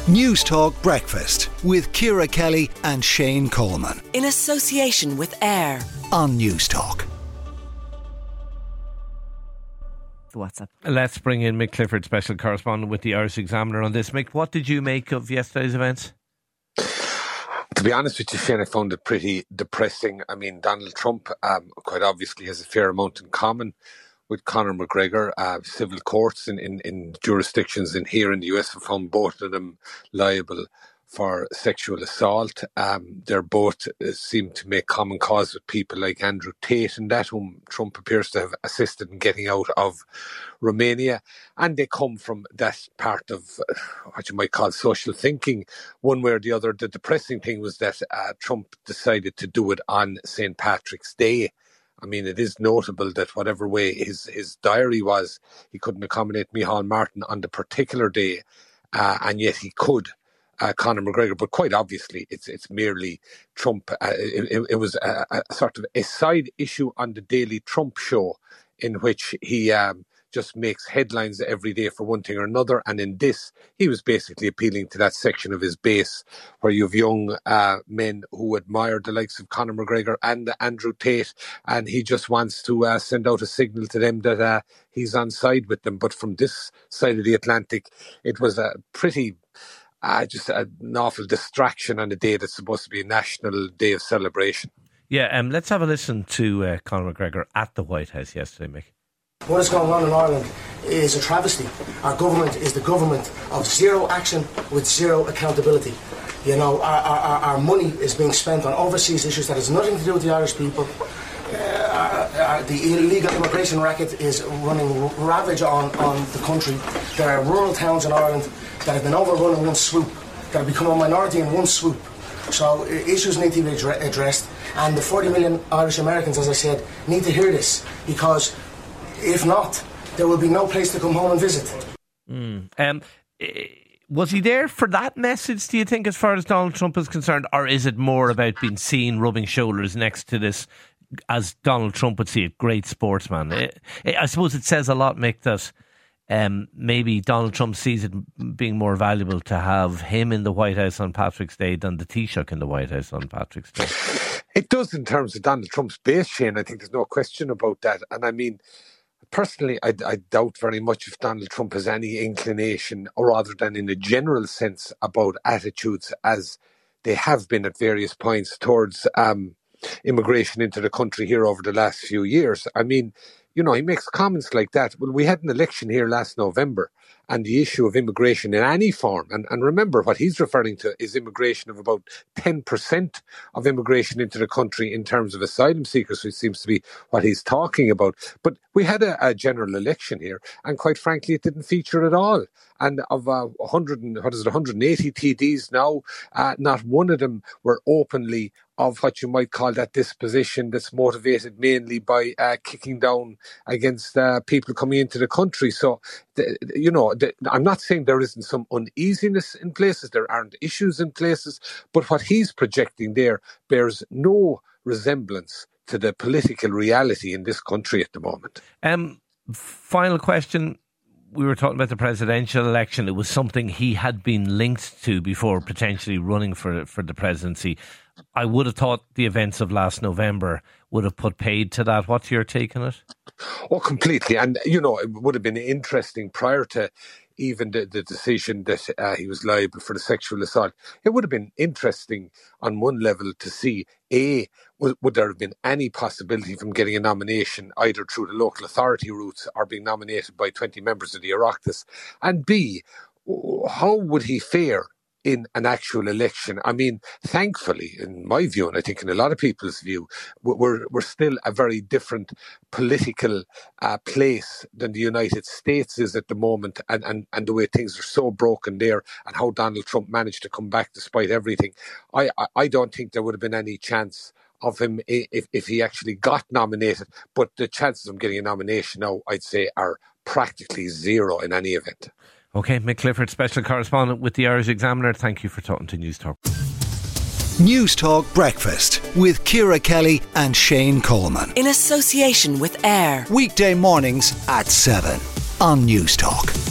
News Talk Breakfast with Ciara Kelly and Shane Coleman. In association with AIR On News Talk. WhatsApp. Let's bring in Mick Clifford, special correspondent with the Irish Examiner on this. Mick, what did you make of yesterday's events? To be honest with you, Shane, I found it pretty depressing. I mean, Donald Trump quite obviously has a fair amount in common with Conor McGregor. Civil courts in jurisdictions here in the US have found both of them liable for sexual assault. They're both seem to make common cause with people like Andrew Tate and that, whom Trump appears to have assisted in getting out of Romania. And they come from that part of what you might call social thinking, one way or the other. The depressing thing was that Trump decided to do it on St. Patrick's Day. I mean, it is notable that whatever way his diary was, he couldn't accommodate Micheál Martin on the particular day, and yet he could Conor McGregor. But quite obviously, it's merely Trump. It was a sort of a side issue on the Daily Trump show, in which he just makes headlines every day for one thing or another. And in this, he was basically appealing to that section of his base where you have young men who admire the likes of Conor McGregor and Andrew Tate, and he just wants to send out a signal to them that he's on side with them. But from this side of the Atlantic, it was a pretty just an awful distraction on a day that's supposed to be a national day of celebration. Yeah, let's have a listen to Conor McGregor at the White House yesterday, Mick. What is going on in Ireland is a travesty. Our government is the government of zero action with zero accountability. You know, our money is being spent on overseas issues that has nothing to do with the Irish people. The illegal immigration racket is running ravage on the country. There are rural towns in Ireland that have been overrun in one swoop, that have become a minority in one swoop. So issues need to be addressed, and the 40 million Irish Americans, as I said, need to hear this, because if not, there will be no place to come home and visit. Was he there for that message, do you think, as far as Donald Trump is concerned? Or is it more about being seen rubbing shoulders next to this, as Donald Trump would see it, great sportsman? I suppose it says a lot, Mick, that maybe Donald Trump sees it being more valuable to have him in the White House on Patrick's Day than the Taoiseach in the White House on Patrick's Day. It does in terms of Donald Trump's base, Shane. I think there's no question about that. And I mean, personally, I doubt very much if Donald Trump has any inclination, or rather than in a general sense, about attitudes as they have been at various points towards immigration into the country here over the last few years. I mean, you know, he makes comments like that. Well, we had an election here last November, and the issue of immigration in any form, and remember what he's referring to is immigration of about 10% of immigration into the country in terms of asylum seekers, which seems to be what he's talking about. But we had a general election here, and quite frankly, it didn't feature at all. And of 180 TDs now, not one of them were openly of what you might call that disposition that's motivated mainly by kicking down against people coming into the country. So, I'm not saying there isn't some uneasiness in places, there aren't issues in places, but what he's projecting there bears no resemblance to the political reality in this country at the moment. Final question. We were talking about the presidential election. It was something he had been linked to before potentially running for the presidency. I would have thought the events of last November would have put paid to that. What's your take on it? Oh, completely. And, it would have been interesting prior to even the decision that he was liable for the sexual assault. It would have been interesting on one level to see, would there have been any possibility from getting a nomination either through the local authority routes or being nominated by 20 members of the Oireachtas? And B, how would he fare in an actual election? I mean, thankfully, in my view, and I think in a lot of people's view, we're still a very different political place than the United States is at the moment, and the way things are so broken there, and how Donald Trump managed to come back despite everything. I don't think there would have been any chance of him if he actually got nominated, but the chances of him getting a nomination now, I'd say, are practically zero in any event. OK, Mick Clifford, special correspondent with the Irish Examiner. Thank you for talking to News Talk. News Talk Breakfast with Ciara Kelly and Shane Coleman. in association with AIR. Weekday mornings at 7 on News Talk.